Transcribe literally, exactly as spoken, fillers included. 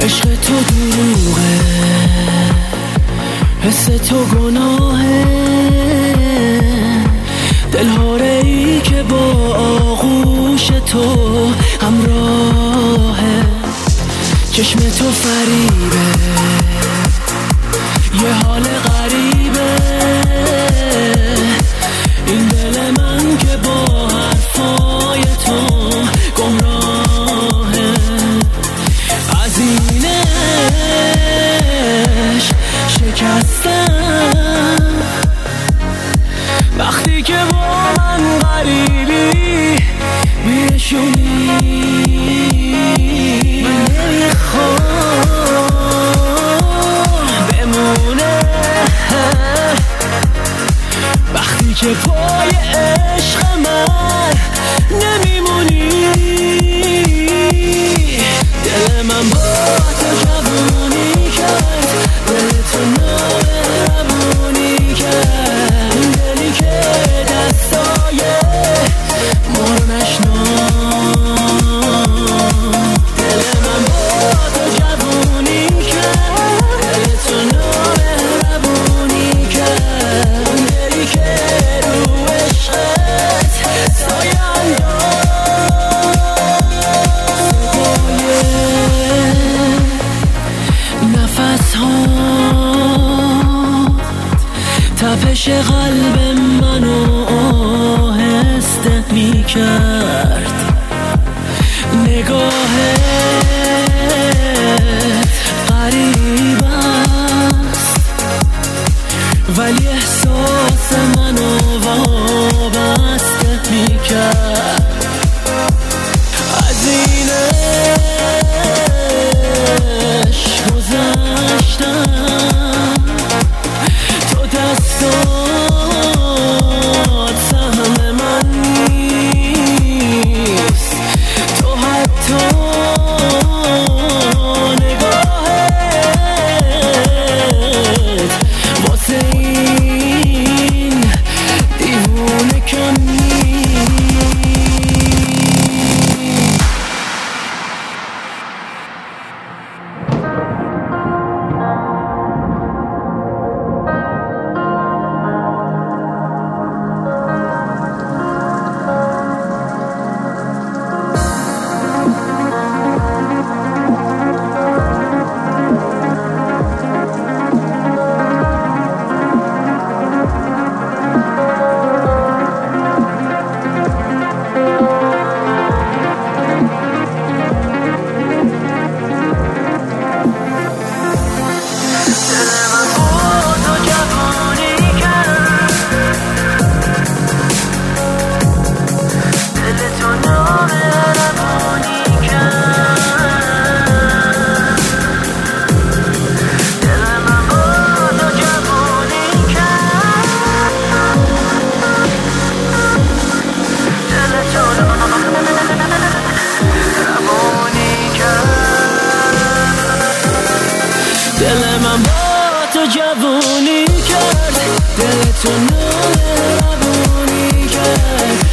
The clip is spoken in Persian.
عشق تو دروغه، حس تو گناهه، دلهاره ای که با آغوش تو همراهه. چشم تو فریبه، یه حال غریبه، این دل من که با حرفای تو گمراهه. از این عشق شکستم، وقتی که با من غریبی میشونی. من نمیخوام بمونه وقتی که پای عشق من نمیمونی. دل من با تو جوونی کرد، دل تو نمهربونی کرد، این دلی که دستای مارو نشناس. دل من با تو جوونی کرد، دل تو نمهربونی کرد، این دلی که رو عشقت سایه تپش قلب منو آهسته می کرد. نگاهت غریب است ولی احساس منو وابسته می کرد. از این عشق گذشتم، تو دستات سهم من نیست، تو حتی نگاهت واسه این دیوونه کم نیست. دل من با تو جوونی کرد، دل تو نمهربونی کرد،